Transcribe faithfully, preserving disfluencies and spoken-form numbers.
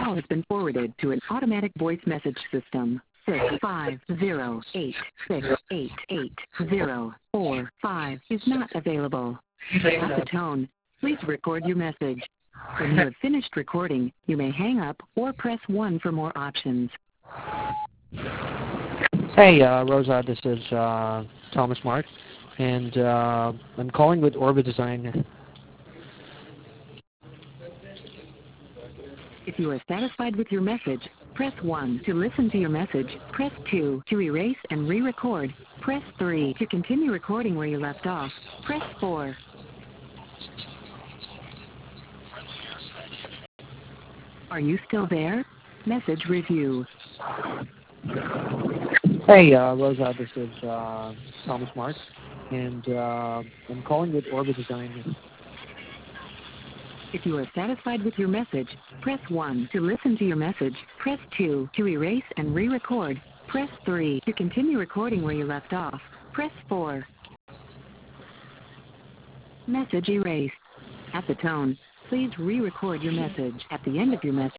call has been forwarded to an automatic voice message system. six five zero eight six eight eight zero four five is not available. At the tone, please record your message. When you have finished recording, you may hang up or press one for more options. Hey, uh, Rosa, this is uh, Thomas Mark, and uh, I'm calling with Orbit Design. If you are satisfied with your message, press one. To listen to your message, press two. To erase and re-record, press three. To continue recording where you left off, press four. Are you still there? Message review. Hey, uh, Rosa, this is uh, Thomas Mark, and uh, I'm calling with Orbit Design. If you are satisfied with your message, press one. To listen to your message, press two. To erase and re-record, press three. To continue recording where you left off, press four. Message erased. At the tone, please re-record your message. At the end of your message,